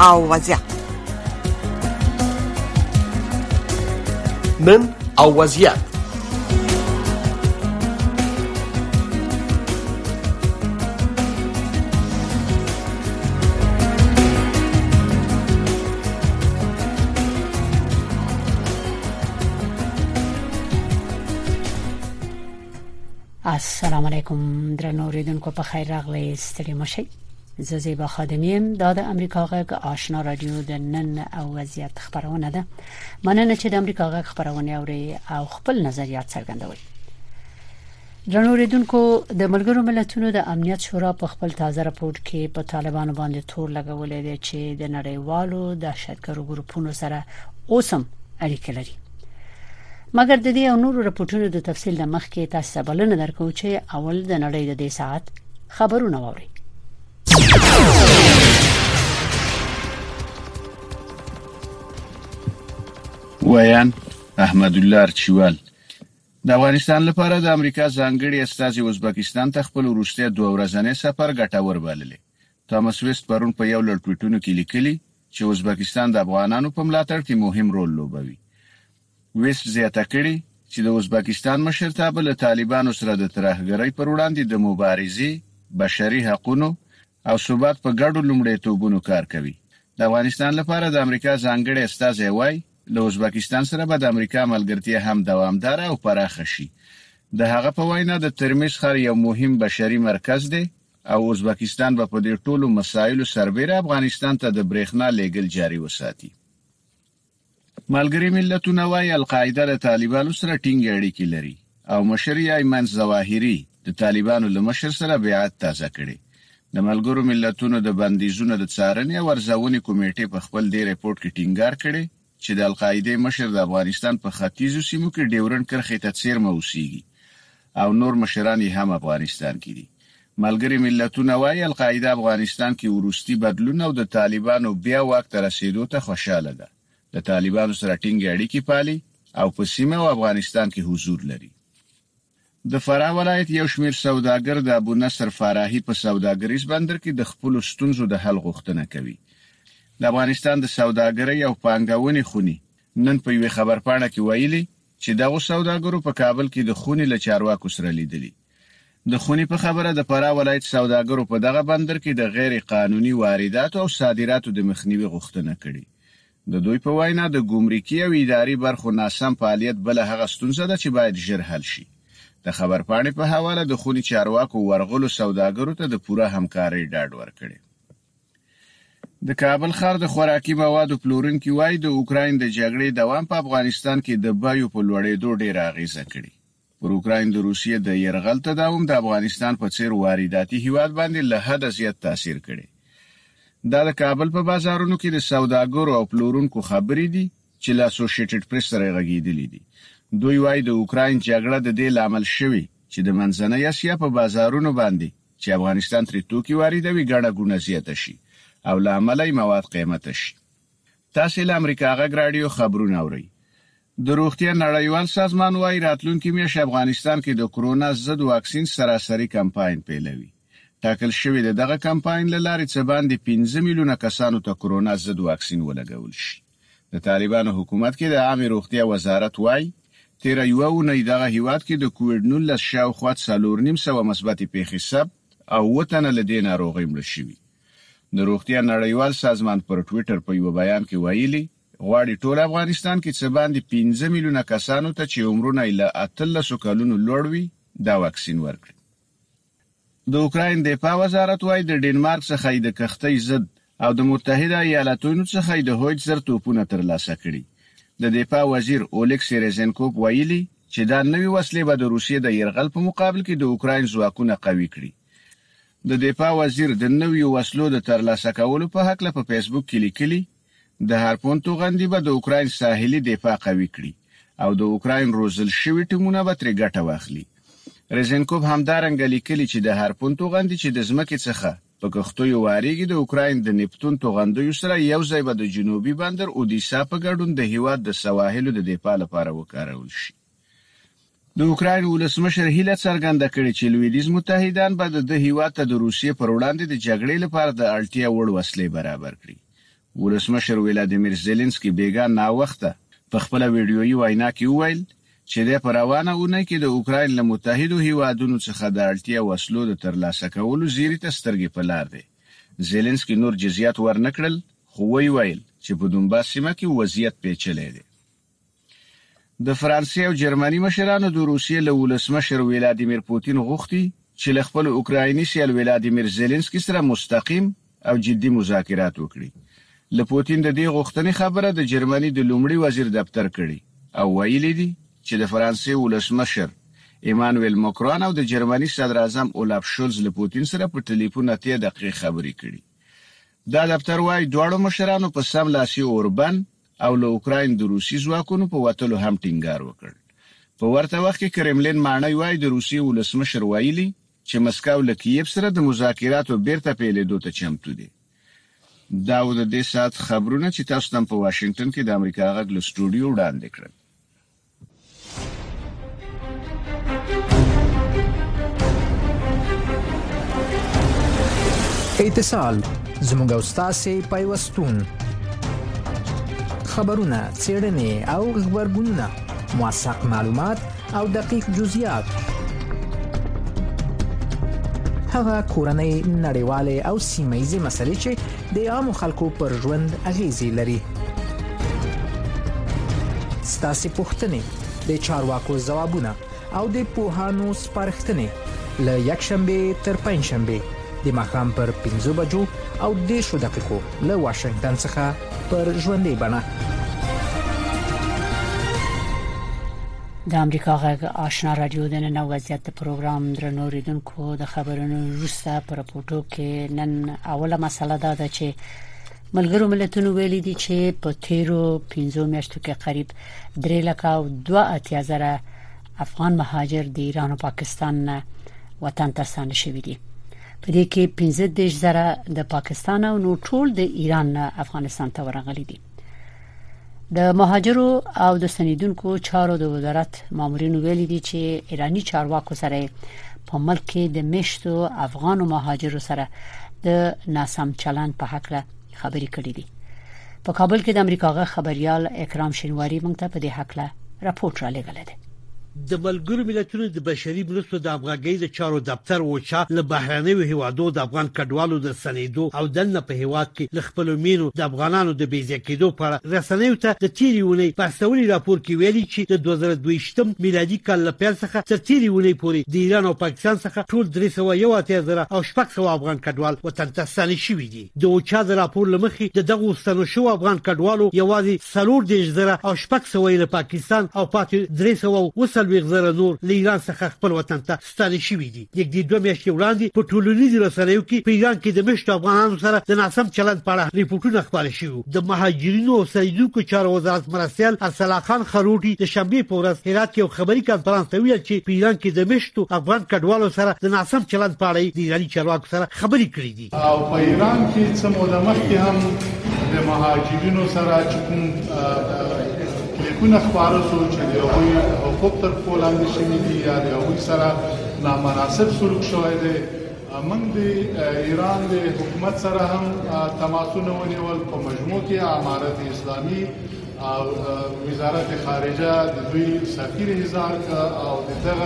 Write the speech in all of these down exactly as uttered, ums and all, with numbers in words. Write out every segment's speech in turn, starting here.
او وضعیت. نن او وضعیت. السلام علیکم درنو اوریدونکو، په خیر راغلی، ستړي مشئ. زه زیبا خادمیم. دا د امریکا غږ آشنا رادیو د نن او وضعیت خبرونه ده. مننه چې د امریکا غږ خبرونه اوري او خپل نظریات څرګندوي. درنو اوریدونکو، د ملګرو ملتونو د امنیت شورا په خپل تازه راپور کې په طالبانو باندې تور لګولې ده چې د نړیوالو دهشتګرو ګروپونو سره اوسم اړیکې لري. مګر د دې او نورو راپورټونو د تفصیل لمخ کې تاسو بلنه درکو چې اول د نړۍ د دې ساعت خبرونه واوري. ویان احمد الله ارچوال د افغانستان لپاره د امریکا ځانګړي استازي ازبکستان ته خپل وروستي دوه ورځنی سفر ګټور بللی. توماس ویست پرون په یو لړ ټویټونو کې لیکلي چې ازبکستان د افغانانو په ملاتړ کې مهم رول لوبوي. ویست زیاته کړي چې د ازبکستان مشرتابه له طالبانو سره د ترهګرۍ پر وړاندې د مبارزې، بشري حقوقو او ثبات په ګډو لومړیتوبونو کار کوي. د افغانستان لپاره د امریکا ځانګړي استازي وایي له ازبکستان سره به د امریکا ملګرتیا هم دوامدار او پراخه شي. د هغه په وینا د ترمز ښار یو مهم بشري مرکز دی او ازبکستان به په دې ټولو مسایلو سربېره افغانستان ته د برېښنا لیږل جاري وساتي. ملګری ملتونه وايي القاعده د طالبانو سره ټینګ اړیکې لري او مشر یې ایمن ظواهري د طالبانو له مشر سره بیعت تازه کړي. د ملګرو ملتونو د بندیزونو د څارنې او ارزونې کمیټې په خپل دې ریپورت کې ټینګار کړي چې د القاعده مشر د افغانستان په ختیځو سیمو کې ډیورن کرښې ته څیرمه اوسېږي او نور مشران یې هم افغانستان کې دي. ملګری ملتونه وايي القاعده افغانستان کې وروستي بدلون او د طالبانو بیا واک ته رسیدو ته خوشاله ده. د طالبانو سره ټینګ اړیکې پالي او په سیمه او افغانستان کې حضور لري. د فراه ولایت یو شمېر سوداګر د ابو نصر فراهي په سوداګریز بندر کې د خپل ستونزو د حل غوښتنه کوي. د افغانستان د سوداګرۍ او پانګونې خونی نن په یو خبرپاڼه کې ویلي چې دغه سوداګرو په کابل کې د خونی له چارواکو سره لیدلي. د خونی په خبره د فراه ولایت سوداګرو په دغه بندر کې د غیر قانوني واردات او صادراتو د مخنیوي غوښتنه کړې. د دوی په وینا د ګمرکي او اداري برخو ناسم فعالیت بل هغه ستونزه ده چې باید ژر حل شي. د خبرپاڼې په حواله د خونی چارواکو ورغلو سوداګرو ته د پوره همکارۍ ډاډ ورکړي. د کابل ښار د خوراکي موادو پلورونکي وایي د اوکراین د جګړې دوام په افغانستان کې د بیو په لوړېدو ډېر اغیزه کړې. پر اوکراین د روسیې د یرغل تداوم د افغانستان په څیر وارداتي هیواد باندې له حده زیات تاثیر کړي. دا د کابل په بازارونو کې د سوداګرو او پلورونکو خبرې دي چې لا اسوسییټډ پریس سره غږیدلې دي. دوی وايي د اوکراین جګړه د دې لامل شوی چې د منځنۍ اسیا په بازارونو باندې چې افغانستان ترې توکي واردوي ګڼه ګونه زیاته شي او لامل مواد قیمته شي. تاسو له امریکا غږ رادیو خبرونه اورئ. د روغتیا نړیوال سازمان وايي راتلونکي میاشت افغانستان کې د کرونا ضد واکسین سراسري کمپاین پیلوي. ټاکل شوی د دغه کمپاین له لارې څه باندې پنځه میلیونه کسانو ته کرونا ضد واکسین ولګول شي. د طالبانو حکومت کې د عامه روغتیا وزارت وايي تیر یو اونۍ دغه هیواد کې د کووډ نولس شاوخوا څلور نیم سوه مثبتې پیښې ثبت او وطن له دې ناروغۍ مړ شوي. د روغتیا نړیوال سازمان پر ټوئیټر په یو بیان کې ویلي غواړي ټول افغانستان کې څه باندې پنځه میلیونه کسانو ته چې عمرونه یې له اتلسو کلونو لوړ وي دا واکسین ورکړي. د اوکراین دفاع وزارت وايي د ډنمارک څخه د کښتۍ ضد او د متحده ایالاتونو څخه د هویتزر توپونه ترلاسه کړي. د دفاع وزیر اولیکسی ریزنکوف ویلي چې دا نوې وسلې به د روسیې د یرغل په مقابل کې د اوکراین ځواکونه قوي کړي. د دفاع وزیر د نوې وسلو د ترلاسه کولو په حق له په فیسبوک کې لیکلي د هارپون توغندي به د اوکراین ساحلي دفاع قوي کړي او د اوکراین روزل شوی ټیمونه به ترې ګټه واخلي. ریزنکوف همدارنګه لیکلي چې د هارپون توغندي چې د ځمکې څخه په کښتیو واریږي د اوکراین د نیپتون توغندیو سره یو ځای به د جنوبي بندر اودیسا په ګډون د هیواد د سواحلو د دفاع لپاره وکارول شي. د اوکراین ولسمشر هیله څرګنده کړې چې لویدیز متحدان به د هیواد ته د روسیې پر وړاندې د جګړې لپاره د اړتیا وړ وسلې برابر کړي. ولسمشر ولادیمیر زيلنسکي بیګا نا وخته په خپل ویډیويي وینا کې وویل چې د پروانه اونۍ کې د اوکراین له متحدو هیوادونو څخه د اړتیا وسلو د ترلاسه کولو زیری ته سترګې په لار دي. زيلنسکي نور جزئیات ورنکړل، خو وی ویل چې په دونباس سیمه کې وضعیت پیچلی دی. د فرانسې او جرمني مشرانو د روسیې له ولسمشر ولادیمیر پوتین غوښتي چې له خپل اوکرایني سیال ولادیمیر زيلنسکي سره مستقیم او جدي مذاکرات وکړي. له پوتین د دې غوښتنې خبره د جرمني د لومړي وزیر دفتر کړي او ویلي دي چې د فرانسې ولسمشر ایمانوئل ماکرون او د جرمني صدر اعظم اولاف شولز له پوتین سره په ټلیفون اتیا دقیقې خبرې کړي. دا دفتر وايي دواړو مشرانو په سم لاسي اوربن او له اوکراین د روسي ځواکونو په وټلو هم ټینګار وکړ. په ورته وخت کې کرملین معنی وايي د روسي ولسمشر ویلي چې مسکو له کیف سره د مذاکراتو بیرته پیلېدو ته چمتو دي. دا و د دې سات خبرونه چې تاسو تم په واشنگټن کې د امریکا غږ له سټوډیو وړاندې کړل. اتصال زموږ استاسي پیوستون خبرونه، څېړنې او خبرګونونه، موثق معلومات او دقیق جزئیات، هغه کورنۍ، نړیوالې او سیمه‌ییزې مسلې چې د عامو خلکو پر ژوند اغیزې لري. ستاسو پوښتنې، د چارواکو ځوابونه او د پوهانو سپارښتنې له یکشنبه تر پنځشنبه د ماښام پر پنځه بجو او دېرشو دقیقو له واشنگټن څخه پر ژوندۍ بڼه. د امریکا غږ آشنا رادیو د نن وضعیت پروګرام درنو ریدونکو د خبرونو وروسته پر راپورټو کې نن اوله مسله دا ده چې ملګرو ملتونو ویلي دي چې په تیرو پنځو میاشتو کې قریب درې لک او دوه اتیا زره افغان مهاجر د ایران او پاکستان وطن ته ستانه شوي دي. په دې کې پنځه دېرش زره د پاکستان او نو ټول د ایران افغانستان ته ورغلي دي. د مهاجرو او د ستنیدونکو چارو د وزارت مامورین ویلي دي چې ایرانی چارواکو سره په ملک کې د مشتو افغان مهاجرو سره د ناسم چلند په حق له خبرې کړې دي. په کابل کې د امریکا غږ خبريال اکرام شینواری موږ ته په دې حق له راپورټ را لګل دي. د ملګرو ملتونو د بشري مرستو د افغانۍ د چارو دفتر وچا له بهرنیو هیوادو د افغان کډوالو د سنیدو او دنه په هیواد کې ل خپل مینو د افغانانو د بیځکیدو پر رسنیو ته د تیریونی پښتوني راپور کې ویلي چې د دوه زره دوه میلادي کال له پیل څخه تر تیریونی پورې د ایران او پاکستان څخه ټول درې سوه یو اتیا زره او شپږ سوه افغان کډوال وطن ته ستانه شوي دي. د وچا د راپور لمخې د دغه ستنو شو افغان کډوالو یوازې څلور دېرش زره او شپږ سوه له پاکستان او پاتې درې سوه وسلويغ زره نور له ایران څخه خپل وطن ته ستانه شوي دي. یک د دوه میاشتې وړاندې په ټولنیزو رسنیو کې په ایران کې د مشت افغانانو سره د ناسم چلند په اړه ریپورتونه خپاره شوي. د مهاجرینو او سیدونکو چارو وزارت مرستیال ارسلا خان خروټي د شنبه په ورځ هرات کې یو خبري کانفرنس ته ویل چې په ایران کې د مشت افغان کډوالو سره د ناسم چلند په اړه د ایرانی چارواکو سره خبرې کړې دي. او په ایران کې څه موده مخکې هم د مهاجرینو سره چې کوم کلیپونه خبره سو چې د هغوی حقوق تر پښو لاندې شوي دي یا د هغوی سره نامناسب سلوک شوی دی. موږ د ایران د حکومت سره هم تماسونه ونیول. په مجموع کې امارت اسلامي او وزارت خارجه د دوی سفیر هزار او دغه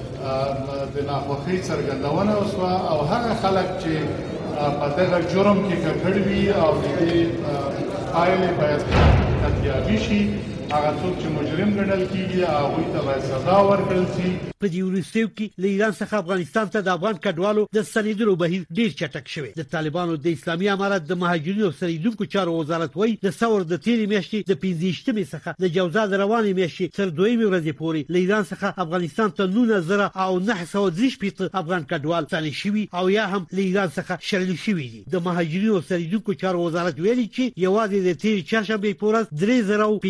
د ناخوښۍ څرګندونه وسوه او هغه خلک چې په دغه جرم کې ککړ وي او د دې پایلې باید ارزیابي شي. هغه څوک چې مجرم ګڼل کیږي هغه ته باید سزا ورکړل شي. په دې وروستیو کې له ایران څخه افغانستان ته د افغان کډوالو د ستنېدلو بهیر ډیر چټک شوی. د طالبانو د اسلامي امارت د مهاجرینو او ستنېدونکو چارو وزارت وایي د ثور د تیرې میاشتې د پنځه څخه د جوزا د روانې میاشتې تر دویمې ورځې پورې له ایران څخه افغانستان ته نهه زره او نهه سوه درې شپېته افغان کډوال ستانه شوي او یا هم له ایران څخه شړل شوي دي. د مهاجرینو او ستنېدونکو چارو وزارت ویلي چې یوازې د تیرې چهارشنبې په ورځ درې زره او پنځه سوه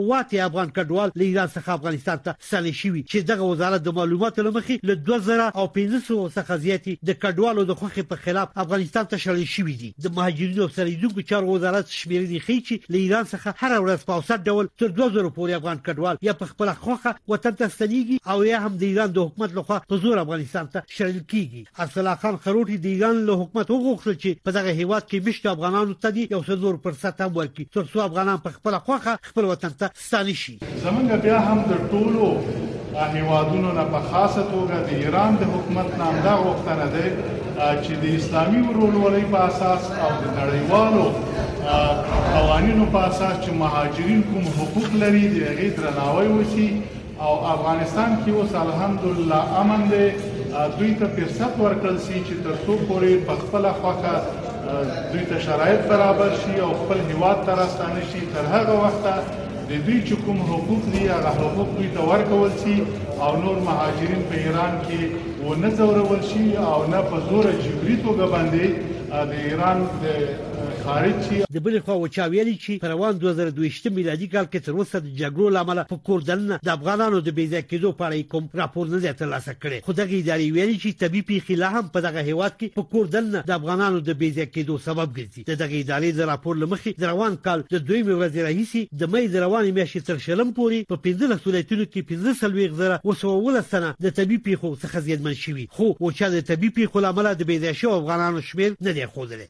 واته افغان کډوال له ایران څخه افغانستان ته ستنې شوي چې دغه وزارت د معلوماتو لمخې له دوه زره او پنځه سوه څخه زیاتې د کډوالو د خوخي په خلاف افغانستان ته شړل شوي دي. د مهاجرینو او ستنیدونکو چارو وزارت شمیرې ښیي چې له ایران څخه هر ورځ په اوسط ډول تر دوه زره پورې افغان کډوال یا په خپل خوخه وطن ته ستنېږي او یا هم د ایران د حکومت لخوا په زور افغانستان ته شړل کیږي. ارسلا خان خروټي د ایران له حکومت وغوښتل چې په دغه هیواد کې مشت افغانانو ته دی یو څلور پرسنټ هم ورکړي ترڅو افغانان په خپل خوخه خپل وطن ته ستانه شي. زمونږ بیا هم د ټولو هیوادونو نه په خاصه توګه د ایران د حکومت نام دا غوښتنه ده چې د اسلامي ورورولۍ په اساس او د نړیوالو قوانینو په اساس چې مهاجرین کوم حقوق لري د هغې درناوی وشي او افغانستان کې اوس الحمدلله امن دی. دوی ته فرصت ورکړل شي چې تر څو پورې په خپله خوښه دوی ته شرایط برابر شي او خپل هیواد ته راستانه شي. تر هغه وخته د دوی چې کوم حقوق دي هغه حقوق دوی ته ورکول شي او نور مهاجرین په ایران کې ونه ځورول شي او نه په زور جبري توګه باندې د ایران د خارج شي. د بل خوا وچا ویلي چې په روان دوه زره دوه ویشت میلادي کال کې تر اوسه د جګړو لامل په کوردن د افغانانو د بې ځای کېدو په اړه کوم راپور نه دی ترلاسه کړی. خو دغه ادارې ویلي چې طبي پیښې لا هم په دغه هیواد کې په کوردن د افغانانو د بې ځای کېدو سبب ګرځي. د دغه ادارې د راپور لمخې د روان کال د دویمې ورځې راهیسې د مې د روانې میاشتې تر شلم پورې په پنځلس ولایتونو کې پنځه څلوېښت زره اوه سوه اوولس تنه د طبي پیښو څخه زیانمن شوي. خو وچا د طبي پیښو لامل د بې ځای شوو افغانانو شمېر نه دی ښودلی.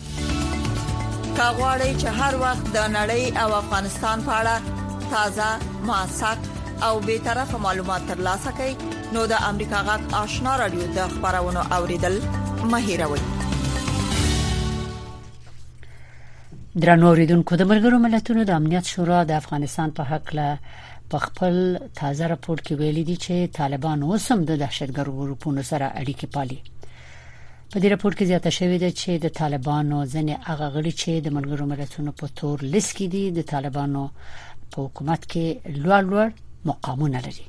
کاغوري چې هر وخت د نړۍ او افغانستان په اړه تازه، موثق او به طرفه معلومات ترلاسه کړئ نو د امریکا غږ آشنا رادیو د خبرونو اوریدل مهیروي. درنو اوریدونکو د ملګرو ملتونو د امنیت شورا د افغانستان په حق له په خپل تازه راپور کې ویلي دي چې طالبان اوس هم د دهشتګرو ګروپونو سره اړیکې پالي. په دې راپور کې زیاته شوې ده چې د طالبانو ځنې هغه غړي چې د ملګرو ملتونو په تور لیست کې دي د طالبانو په حکومت کې لوړ لوړ مقامونه لري.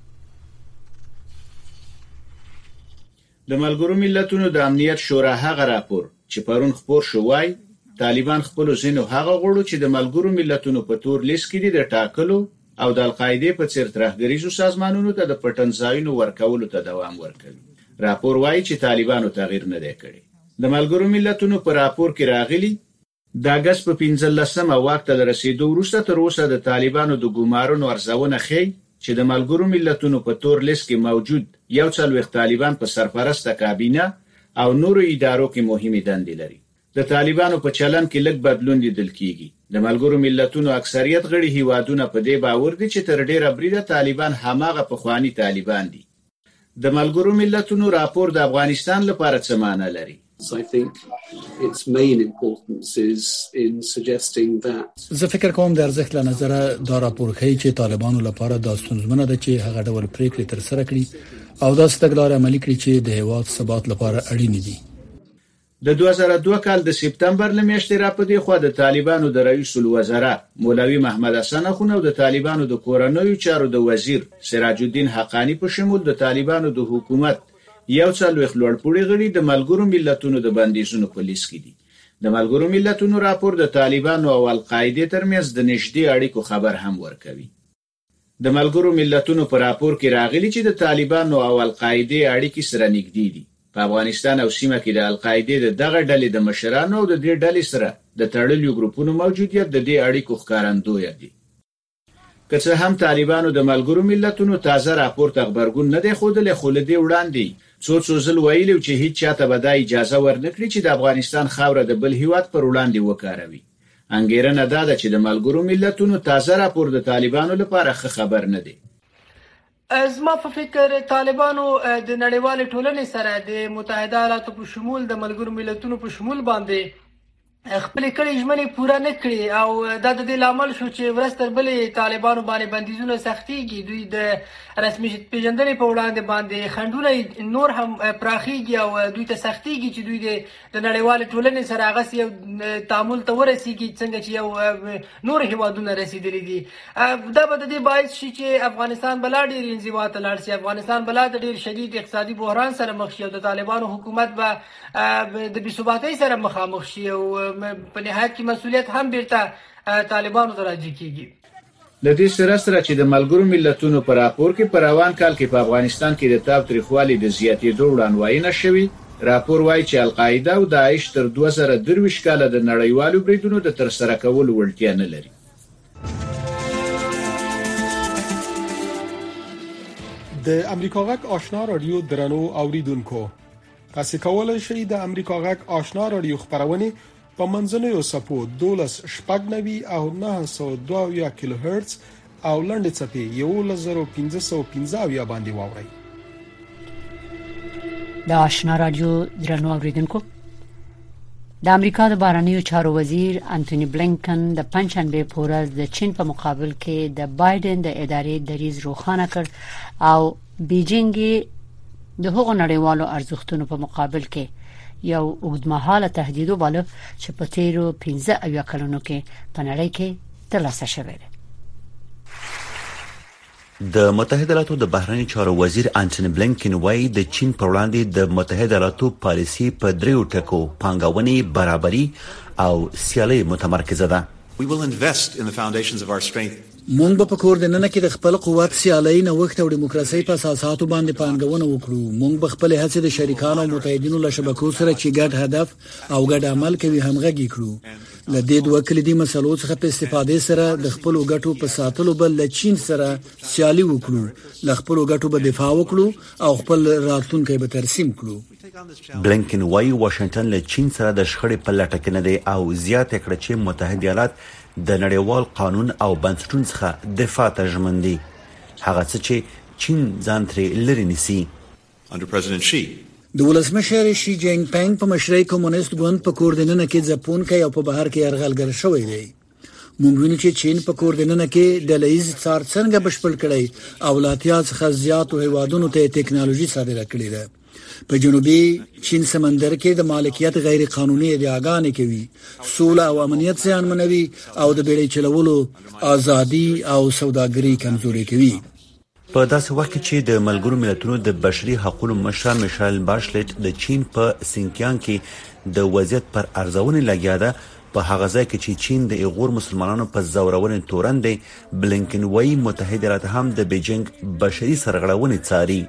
د ملګرو ملتونو د امنیت شورا هغه راپور چې پرون خبر شو وای طالبان خپل ځینو هغه غړو چې د ملګرو ملتونو په تور لیست کې دي د ټاکلو او د القاعده په څیر ترهګریزو سازمانونو ته د پټن ځایونو ورکولو ته دوام ورکوي. راپور وایي چې طالبانو تغییر نه دی کړی. د ملګرو ملتونو په راپور کې راغلي د اگست په پنځلسمه وخت له رسیدو وروسته تر اوسه د طالبانو د ګمارونو ارزونه ښيي چې د ملګرو ملتونو په تور لیست کې موجود یو څلوېښت طالبان په سرپرسته کابینه او نورو ادارو کې مهمې دندې لري. د طالبانو په چلن کې لږ بدلون لیدل کیږي. د ملګرو ملتونو اکثریت غړي هیوادونه په دې باور دي چې تر ډیره بریده طالبان هماغه پخوانی طالبان دي. د ملګرو ملتونو راپور د افغانستان لپاره څه معنی لري؟ I think its main importance is in suggesting that زه فکر کوم د ارزښت له نظره دا راپور ښیي چې طالبانو لپاره دا ستونزمنه ده چې هغه ډول پریکړې تر سره کړي او دا ستګلار عملي کړي چې د هیواد ثبات لپاره اړین دي. د دوه زره دوه کال د سپتمبر لمیاشتې را پدې خو د طالبانو د رئیس الوزرا مولوی محمد حسن اخون او د طالبانو د کورنوي چارو د وزیر سراج الدین حقانی په شمول د طالبانو د حکومت یو څلوېښت لوړپوړي غړي د ملګرو ملتونو د بندیزونو په لیست کې دي. د ملګرو ملتونو راپور د طالبانو او القاعده ترمنځ د نږدې اړیکو خبر هم ورکوي. د ملګرو ملتونو په راپور کې راغلي چې د طالبانو او القاعده اړیکې سره نږدې دي. په افغانستان او سیمه کې د القاعده د دغه ډلې د مشرانو او د دې ډلې سره د تړلو ګروپونو موجودیت د دې اړیکو ښکارندوی دی. که څه هم طالبانو د ملګرو ملتونو تازه راپور ته خبرګون نه دی ښودلی، خو له دې وړاندې څو څو ځل ویلي چې هیڅ چاته به دا اجازه ورنکړي چې د افغانستان خاوره د بل هیواد پر وړاندې وکاروي. انګیرنه دا ده چې د ملګرو ملتونو تازه راپور د طالبانو لپاره ښه خبر نه دی. زما په فکر طالبانو د نړیوال ټولنې سره د متحده ایالاتو په شمول د ملګرو ملتونو په شمول باندې خپل کړي ژمنې پوره نه کړي او دا د دې لامل شو چې ورستر بلې طالبانو باندې بندیزونه سختيږي. دوی د رسمي پیژندنې په وړاندې باندې خنډونه نور هم پراخيږي او دوی ته سختيږي چې دوی د نړیوال ټولنې سره هغه یو تعامل ته ورسیږي څنګه چې یو نور هیوادونه رسیدلي دي. دا به د دې باعث شي چې افغانستان بلا ډېر انزوا ته لاړ شي. افغانستان بلا د ډېر شدید اقتصادي بحران سره مخ شي او د طالبانو حکومت به د بې ثباتۍ سره مخامخ شي او په نهایت کې مسؤلیت هم بیرته طالبانو ته راځي کیږي. لدې سره سره چې د ملګرو ملتونو پر راپور کې پر روان کال کې په افغانستان کې د تاب تاریخوالي د زیاتېدو وړاندوینه شوې. راپور وايي چې القاعده او داعش تر دوه زره درویشت کال د نړیوالو بریدونو د تر سره کولو وړتیا نه لري. د امریکا غږ آشنا رادیو درنو اوریدونکو، تاسو کولای شئ د امریکا غږ آشنا رادیو خبرونه په منځنوي سپو دولس شپږ نوي او نه سوه دوه کیلو هرتز او لنډ چپی یو لزر پنځه سوه پنځه باندې واورئ. د آشنا رادیو درنو اوریدونکو، د امریکا د بهرنیو چارو وزیر انټونی بلینکن د پنځشنبه په ورځ د چین په مقابل کې د بایدن د ادارې دریځ روښانه کړ او بیجینګ د هغو نړیوالو ارزښتونو په مقابل کې یو اوږدمهاله تهدید وباله چې په تیرو پنځه اویا کلونو کې په نړۍ کې ترلاسه شوی دی. د متحده ایالاتو د بهرنی چارو وزیر انټونی بلینکن وايي د چین پر وړاندې د متحده ایالاتو پالیسي په دریو ټکو پانګونې، برابري او سیالي متمرکزه ده. We will invest in the foundations of our strength. مونږ په کوردیننه کې د خپل قوت سیالي نه وخت او دیموکراسي په اساساتو باندې پانګونه وکړو. مونږ خپل هڅې د شریکانو او متحدینو له شبکو سره چې ګډ هدف او ګډ عمل کوي همغږي کړو. له دې دوه کلیدي مسلو څخه په استفادې سره د خپل ګټو په ساتلو بل له چین سره سیالي وکړو، له خپل ګټو په دفاع وکړو او خپل راتلونکي به ترسیم کړو. بلینکن وايي واشنگټن له چین سره د شخړې په لټه کې نه دی او زیاته کړه چې متحده ایالات د نړیوال قانون او بنسټونو څخه دفاع ته ژمن دي، هغه څه چې چین ځان ترې لري نیسي. Under President Xi, د ولسمشر شي جینګ پنګ په مشرۍ کمونیست ګوند په کوردیننه کې ځپونکي او په بهر کې یرغلګر شوی دی. مونږ وینو چې چین په کوردیننه کې د لایز څار څنګه بشپړ کړي او لاتیا څخه زیات هیوادونو ته ټکنالوژي صادره کړې ده. په جنوبي چین سمندر کې د مالکیت غیر قانوني ادعاګانې کوي، سوله او امنیت زیانمنوي او د بیړۍ چلولو ازادي او سوداګري کمزوري کوي. په داسې وخت کې چې د ملګرو ملتونو د بشري حقوقو مشر میشل باشلټ د چین په سینکیان کې د وضعیت پر ارزونې لګیا ده، په هغه ځای کې چې چین د ایغور مسلمانانو په زورونې تورن دی، بلینکن وايي متحده ایالات هم د بیجینګ بشري سرغړونې څاري.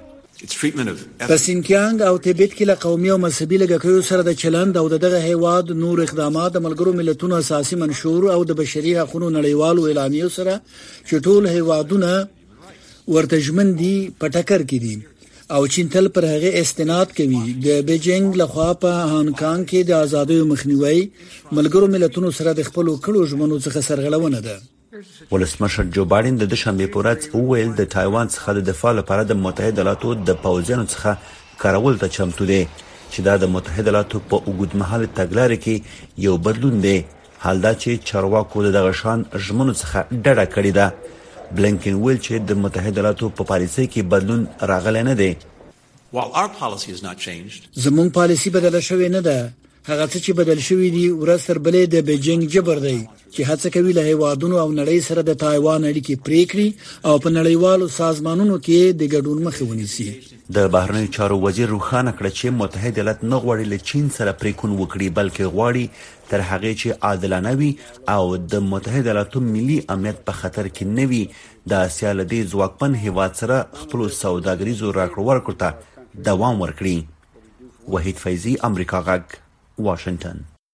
په سینکیانګ او تیبت کې له قومي او مذهبي لګښتونو سره د چلند او دغه هیواد نور اقدامات د ملګرو ملتونو اساسي منشور او د بشري حقوقو نړیوالو اعلامیو سره چې ټول هیوادونه ورته ژمن دي په ټکر کې دي او چین تل پر هغه استناد کوي. د بیجینګ لخوا په هانګ کانګ کې د ازادۍ مخنیوي ملګرو ملتونو سره د خپل کړو ژمنو څخه سرغړونه ده. ولسمشر جو بایدن د دوشنبه په ورځ وویل د تایوان څخه د دفاع لپاره د متحده ایالاتو د پوځیانو څخه کارول ته چمتو دي چې دا د متحده ایالاتو په اوږدمهاله تګلارې کې یو بدلون دی، حال دا چې چارواکو دغه شان ژمنو څخه ډډه کړې ده. بلینکن ویل چې د متحده ایالاتو په پالیسۍ کې بدلون راغلی نه دی. While our policy has not changed, زموږ پالیسي بدله شوې نه ده. هغه څه چې بدل شوی دی ورځ تر بلې د بیجینګ جبر دی چې هڅه کوي له هیوادونو او نړۍ سره د تایوان اړیکې پرې کړي او په نړیوالو سازمانونو کې د ګډون مخه ونیسي. د بهرنیو چارو وزیر روښانه کړ چې متحده ایالات نه غواړي له چین سره پریکون وکړي، بلکې غواړي تر هغه چې عادلانه وي او د متحده ایالاتو ملي امنیت په خطر کې نه وي. د اسیا له دې ځواکمن هیواد سره خپل سوداګریزو راکړو ورکړو ته دوام ورکړي. وحید فیضی، امریکا غږ، واشنگتن.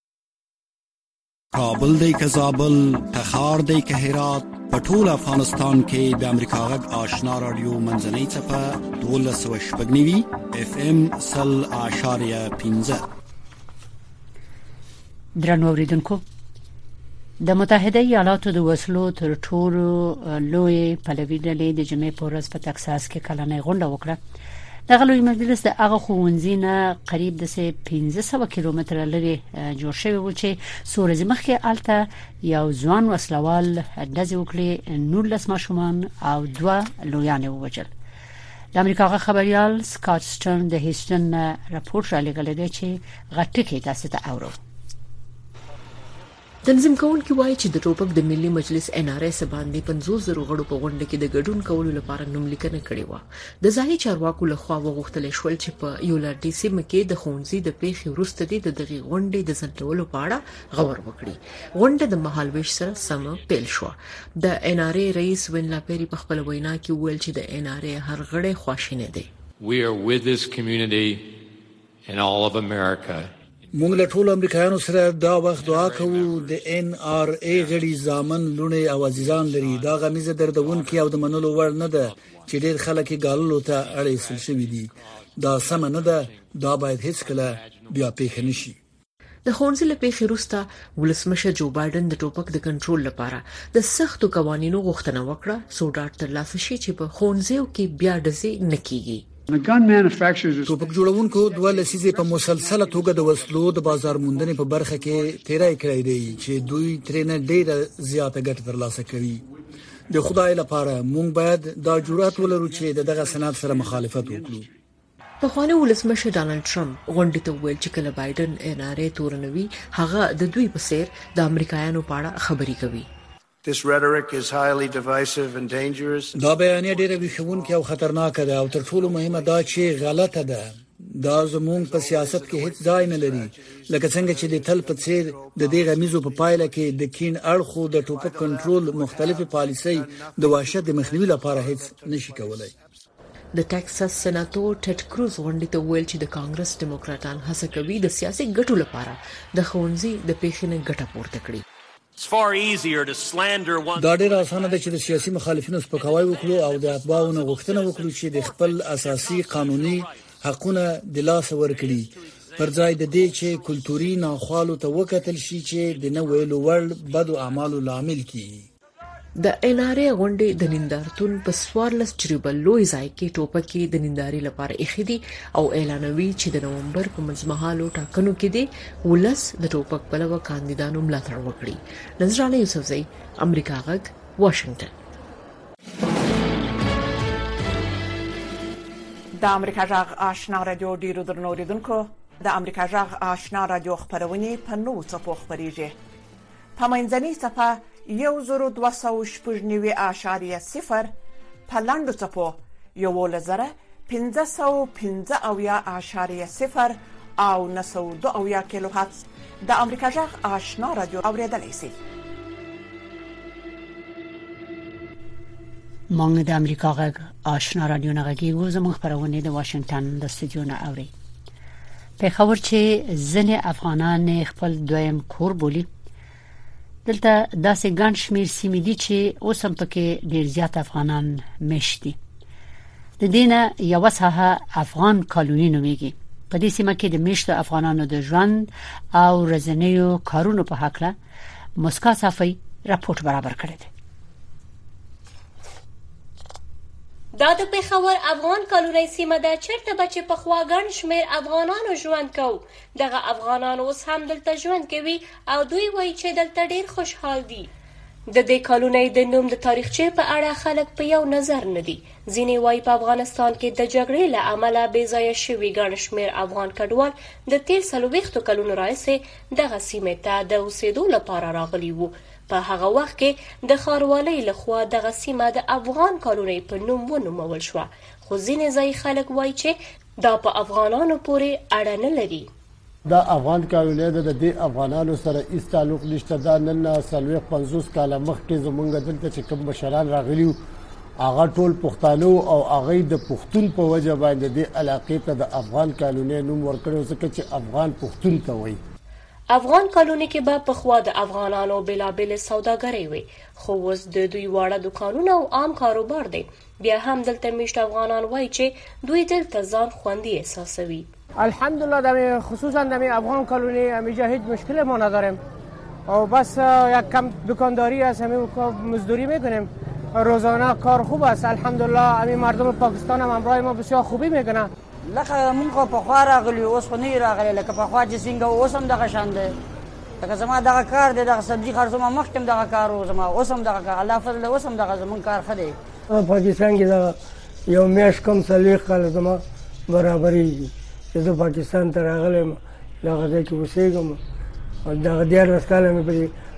کابل دی که زابل، تخار دی که هرات، په ټول افغانستان کې د امریکا غږ آشنا رادیو منځنۍ څپه دولس سوه شپږ نوي اف ام سل اعشاریه پنځه. درنو اوریدونکو، د متحده ایالاتو د وسلو تر ټولو لوی پلوي ډلې د جمعې په ورځ په تکساس کې کلنۍ غونډه وکړه. دغه لوی مجلس د هغه ښوونځي نه قریب د پنځه سوه کیلومتره لري جوړ شوی و چې څو ورځې مخکې هلته یو ځوان وسلوال ډزې وکړې، نولس ماشومان او دوه لویان یې ووژل. د امریکا غږ خبریال سکاټ سټرن د هیسټن راپور رالیږلی دی چې غټ ټکي تاسو ته اورو. تنظیم کوونکي وایي چې د ټوپک د ملي مجلس ان ار اس باندې پنځوس زره غړو په غونډه کې د ګډون کولو لپاره نوم لیکنه کړې و. د ځایي چارواکو لخوا وغوښتل شول چې په یولر ډي سیمه کې د خونځي د پیښې وروسته د دغه غونډې د ځنډولو په اړه غور وکړي. غونډه د مهالويش سره سم پیل شو. د ان ار ای رئیس وین لاپيري په خپل وینا کې ویل چې د ان ار ای هر غړی خواشینه دی. We are with this community in all of America. موږ له ټولو امریکایانو سره دا وخت دعا کوو. د ان ار ای غړي ځامن لونه او عزیزان لري. دا غمیزه دردونکې او د منلو وړ نه ده چې ډېر خلک ګاللو ته اړیسل شوي دي. دا سم نه ده. دا باید هیڅ کله بیا پیښ نشي. د خونځي له پیښې وروسته ولسمشر جو بایدن د ټوپک د کنټرول لپاره د سختو قوانینو غوښتنه وکړه څو ډاډ ترلاسه شي چې په خونځیو کې بیا ډزې نه کیږي. ټوپک جوړونکو دوه لسیزې په مسلسله توګه د وسلو د بازار موندنې په برخه کې تیرای کړی دی چې دوی ترنه ډېره زیاته ګټه ترلاسه کوي. د خدای لپاره موږ باید دا جرأت ولرو چې دغه صنعت سره مخالفت وکړو. په خوانه ولسمشر ډانلډ ټرمپ غونډې ته ویل چې کله بایدن ان ار ای تورنوي هغه د دوی په څیر د امریکایانو په اړه خبري کوي. This rhetoric is highly divisive and dangerous. دا بیانیه ډېره ویښوونکې او خطرناکه ده او تر ټولو مهمه دا چې غلطه ده. دا زموږ په سیاست کې هیڅ ځای نه لري. لکه څنګه چې د تل په څیر د دې غمیزو په پایله کې د کین اړخو د ټوپک کنټرول مختلفه پالیسۍ د وحشت د مخنیوي لپاره هیڅ نشي کولای. د ټکساس سېناتور ټیډ کروز غونډې ته ویل چې د کانګرس ډیموکراټان هڅه کوي د سیاسي ګټو لپاره د خونځي د پیښې نه ګټه پورته کړي. دا ډېر اسانه ده چې د سیاسي مخالفینو سپکاوی وکړو او د اتباعونو غوښتنه وکړو چې د خپل اساسي قانوني حقونه د لاس ورکړي پر ځای د دې چې کلتوري ناخوالو ته وکتل شي چې د نه ویلو وړ بدو اعمالو لامل کیږي. د ان ار ای غونډې د نندارتون په سوارلس جریبل لوی ځای کې ټوپکې د ننداري لپاره اخیدي او اعلانوي چې د نومبر په منځمهالو ټاکنو کې دی ولس د ټوپک پلوه کاندیدانو ملاتړ وکړي. نظرانه یوسفزئی، امریکا غږ، واشنگټن. د امریکا غږ آشنا رادیو ډیرو درنو اوریدونکو، د امریکا غږ آشنا رادیو خبرونه په نوو څپو خبريږي. په منځنۍ صفه یو زرو دوه سوه شپږ نوي اعشاریه صفر، په لاندو څپو یو زره پنځه سوه پنځه اویا اعشاریه صفر او نه سوه دوه اویا کیلو هرتز د امریکا غږ آشنا رادیو اوریدلای شئ. مونږ د امریکا غږ آشنا رادیو نه غږیږو. زموږ خبرونه د واشنگټن د استودیو نه اوري. په خبر چې ځنې افغانان خپل دویم کور بولي. دلته داسې ګڼ شمېر سیمې دي چې اوس هم پکې ډېر زیات افغانان مشتي. د دینه یو ساحه افغان کالونی نومیږي. په دې سیمه کې د مشتو افغانانو د ژوند او ورځنیو کارونو په حق له مسکا صافي راپورټ برابر کړی دی. دا د پېښور افغان کالونی سیمه ده چیرته به چې په خوا ګڼ شمېر افغانانو ژوند کوي. دغه افغانان اوس هم دلته ژوند کوي او دوی وایي چې دلته ډېر خوشحال دي. د دې کالونی د نوم د تاریخچې په اړه خلک په یو نظر نه دي. ځینې وایي په افغانستان کې د جګړې له امله بې ځایه شوي ګڼ شمېر افغان کډوال د تیر څلوېښتو کلونو راهیسې دغه سیمې ته د اوسېدو لپاره راغلي وو. په هغه وخت کې د ښاروالۍ لخوا دغه سیمه د افغان کالونی په نوم ونومول شوه، خو ځینې ځایي خلک وایي چې دا په افغانانو پورې اړه نه لري. دا افغان کالونی د دې افغانانو سره هیڅ تعلق نشته. دا نن څلوېښت پنځوس کاله مخکې زمونږ دلته چې کوم مشران راغلي هغه ټول پښتانه او هغه د پښتون په وجه باندې د علاقې ته د افغان کالونی نوم ورکړو ځکه چې افغان پښتون ته وایي. افغان کالونی کې به په خوا د افغانانو بېلابېلې سوداګرۍ وي، خو اوس د دوی واړه دکانونه او عام کاروبار دی. بیا هم دلته میشت افغانان وایي چې دوی دلته ځان خوندي احساسوي. الحمدلله در خصوصا در افغان کالونی همیشه هیچ مشکلی ما نداریم و بس یک کم دکانداری است، همین مزدوری میکنیم، روزانه کار خوب است. الحمدلله همین مردم پاکستان هم همراه ما بسیار خوبی میکنه. لکه مونږ په خوا راغلی اوس خو نه راغلی لکه په خوا چې څنګه اوس هم دغه شان دی. لکه زما دغه کار دی، دغه سبزي خرڅوم مخکې دغه کار و زما اوس هم دغه کار، الله فضل اوس هم دغه زمون کار ښه دی. پاکستان کې دغه یو میاشت کم څلوېښت کاله زما برابرېږي چې زه پاکستان ته راغلی یم، دغه ځای کې اوسېږم او دغه دیارلس کاله مې په دې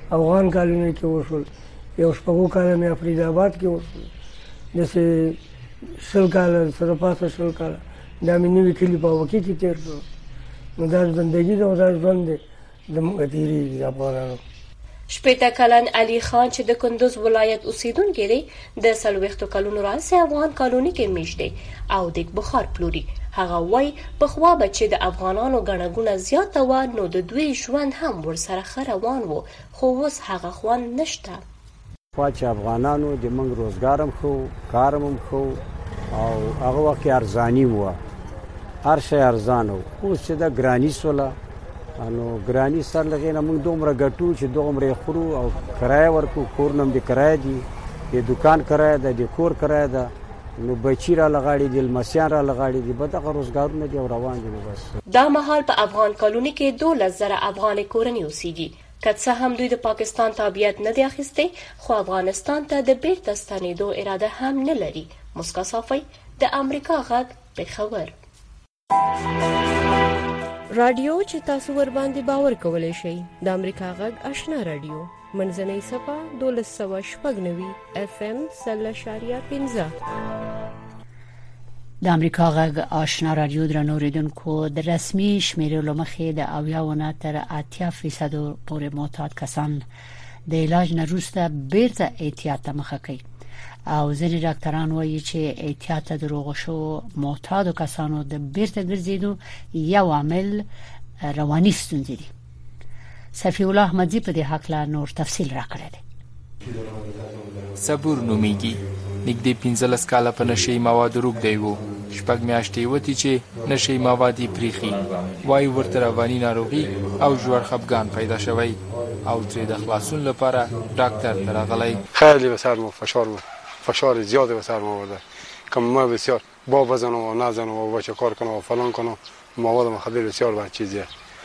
افغان کالوني کې وشول، یو شپږو کاله مې افریدی آباد کې وشول، داسې شل کاله سره پاسه شل کاله دا مې نوي کلي په وکې کې تېر کړو. نو دا زندګي ده او دا ژوند دی زموږ تېرېږي افغانانو. شپېته کلن علي خان چې د کندوز ولایت اوسیدونکی دی د څلوېښتو کلونو راهیسې افغان کالوني کې میشت دی او دیګ بخار پلوري. هغه وایي پخوا به چې د افغانانو ګڼه ګوڼه زیاته وه نو د دوی ژوند هم ورسره ښه روان و، خو اوس هغه خوند نشته. پخوا چې افغانانو د موږ روزګار هم ښه کار هم ښه او هغه وخت کې ارزاني وه، هر شی ارزانه و. اوس چې دا ګراني سوله نو ګراني سر لغې نه موږ دومره ګټو چې دومره خورو او کرایه ورکو، کور نه هم د کرایه دي، د دوکان کرایه ده، د کور کرایه ده، نو بچی را لغاړي دي، لمسیان را لغاړي دي، به دغه روزګارونه دي او روان دي. نو بس دا مهال په افغان کالوني کې دولس زره افغاني کورنۍ اوسېږي. که څه هم دوی د پاکستان تابعیت نه دی اخیستی، خو افغانستان ته د بیرته ستنېدو اراده هم نه لري. مسکا صافی، د امریکا غږ، پېښور. رادیو چې تاسو ور باندې باور کولای شئ د امریکا غږ آشنا رادیو منځنۍ صفه دولس سوه شپږ نوي اف ام سل اشاریه پنځه. د امریکا غږ آشنا رادیو درنو اوریدونکو، د رسمي شمیرو مخې د اویا نه تر اتیا فیصد پورې معتاد کسان د علاج نه وروسته بیرته احتیاط ته مخه کوي او ځینې ډاکټران وایي چې احتیاط د روغ شو معتاد کسانو د بیرته ګرځېدو یو عامل رواني ستونزې دي. صفی الله احمدزی په دې حق لا نور تفصیل راکړی دی. صبور نومیږي، نږدې پنځلس کاله په نشي مواد روږدی وو، شپږ میاشتې وتی چې نشي مواد یې پریخي، وایي ورته رواني ناروغي او ژور خپګان پیدا شوی او ترې د خلاصون لپاره ډاکټر ته راغلی. خیلی به سر مو فشار بود، فشار زیاده به سر ما آورده که ما بسیار با بزنم و نزنم و بچه کار کنم و فلان کنم، مواد مخدر بسیار بد چیزیه.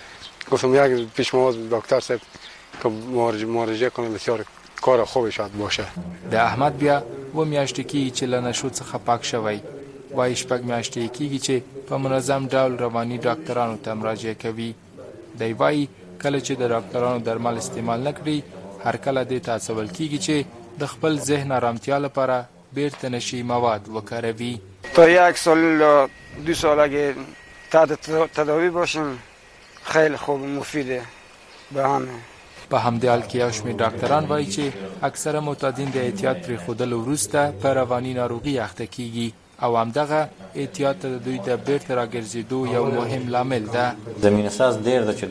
گفتم یک پیش مواد دکتر صاحب که مراجعه کنه بسیار کار خوبی شاید باشه. د احمد بیا و میاشتې کې چې له نشو څخه پاک شوی، وایي شپږ میاشتې کېږي چې په منظم ډول رواني ډاکټرانو ته مراجعه کوي. دی وایي کله چې د ډاکټرانو درمل استعمال نه کړي، هر کله دې ته هڅول کېږي چې د خپل ذهن آرامتیا لپاره بیرته نشي مواد وکاروي. تا یک سال دو سال اگه تحت تداوی باشیم خیلی خوب مفیده به همه. په همدې حال کې یو شمېر ډاکټران وایي چې اکثره معتادین د احتیاط پرېښودلو وروسته په رواني ناروغي اخته کیږي او همدغه احتیاط د دوی د بیرته راګرځېدو یو مهم لامل ده. زمینه ساز ډېر ده چې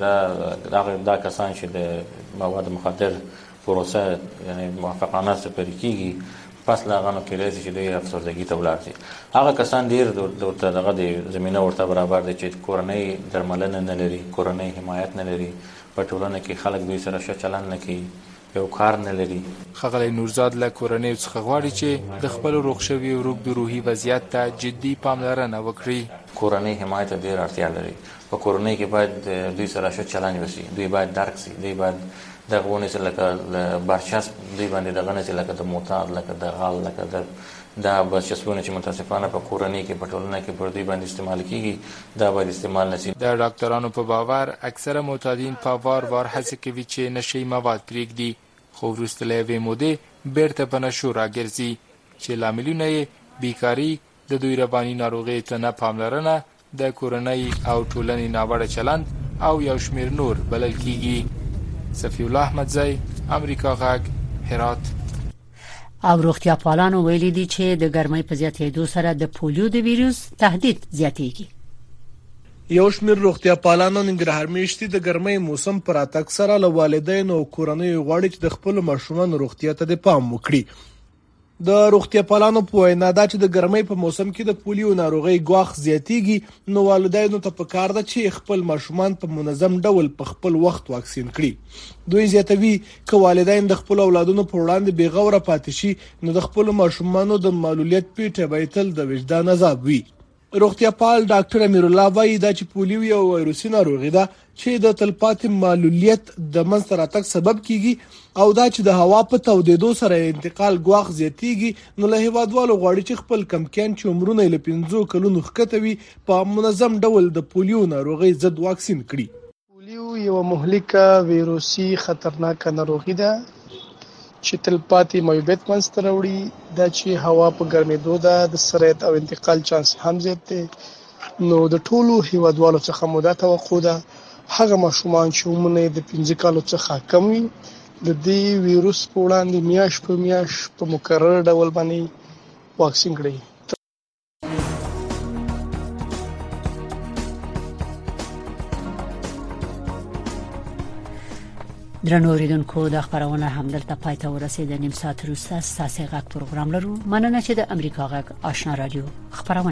دا دا کسان چې د مواد مخدر پروسه یعنی موافقانه سپری کیږي، پس لا غنو کې راځي چې دوی افسردګي ته ولاړ شي. هغه کسان ډېر د دغه د زمینه ورته برابر دي چې کورنۍ درملنه نه لري، کورنۍ حمایت نه لري، په ټولنه کې خلک دوی سره ښه چلند نه کوي، یو کار نه لري. ښاغلی نورزاد له کورنۍ څخه غواړي چې د خپل روغ شوي روږد روحي وضعیت ته جدي پاملرنه وکړي. کورنۍ حمایت ته ډېر اړتیا لري. په کورنۍ کې باید دوی سره ښه چلند وشي، دوی باید درک شي، دوی باید دغه ونې لکه برچسب دوی باندې دغه نه لکه د معتاد، لکه د غل، لکه د دا برچسبونه چې متاسفانه په کورنۍ کې په ټولنه کې پر دوی باندې استعمال کیږي، دا باید استعمال نشي. د ډاکټرانو په باور اکثره معتادین په وار وار هڅه کوي چې نشي مواد پرېږدي، خو وروسته له یوې مودې بیرته په نشو راګرځي چې لاملونه یې بیکاري، د دوی رواني ناروغۍ ته نه پاملرنه، د کورنۍ او ټولنې ناوړه چلند او یو شمېر نور بلل کیږي. صفی الله احمدزی، امریکا غږ، هرات. او روغتیا پالانو ویلي دي چې د ګرمۍ په زیاتېدو سره د پولیو د ویروس تهدید زیاتېږي. یو شمېر روغتیا پالانو ننګرهار میاشتې د ګرمۍ موسم پر اتک سره له والدینو او کورنیو غواړي چې د خپل ماشومان روغتیا ته د پام وکړي. د روغتیا پالانو په وینا دا چې د ګرمۍ په موسم کې د پولیو ناروغي ګواښ زیاتېږي، نو والدینو ته پکار ده چې خپل ماشومان په منظم ډول په خپل وخت واکسین کړي. دوی زیاتوي که والدین د خپل اولادونو په وړاندې بې غوره پاتې شي، نو د خپل ماشومانو د معلولیت پیټه به تل د وجدان عذاب وي. روغتیا پال ډاکټر امیر الله وایي دا چې پولیو یو وایروسي ناروغي ده چې د تلپاتې معلولیت د منځته راتګ سبب کیږي او دا چې د هوا په تودېدو سره انتقال ګواښ زیاتېږي، نو له هیوادوالو غواړي چې خپل کمکیان چې عمرونه له پنځو کلونو ښکته وي په منظم ډول د پولیو ناروغۍ ضد واکسین کړي. پولیو یو مهلکه ویروسي خطرناک ناروغي ده چې تلپاتې معیوبیت منځته راوړي. دا چې هوا په ګرمېدو ده د سرایت او انتقال چانس هم زیات دی. نو د ټولو هیوادوالو څخه مو دا توقع ده هغه ماشومان چې عمرونه د پنځه کالو څخه کم وي د دې ویروس په وړاندې میاش په میاش په مکرر ډول باندې واکسین کړي. درنو اوریدونکو د خبرونه همدلته پای ته ورسیده. نیم ساعت وروسته ستاسو غږ پروګرام لرو. مننه چې د امریکا غږ آشنا رادیو خبرونه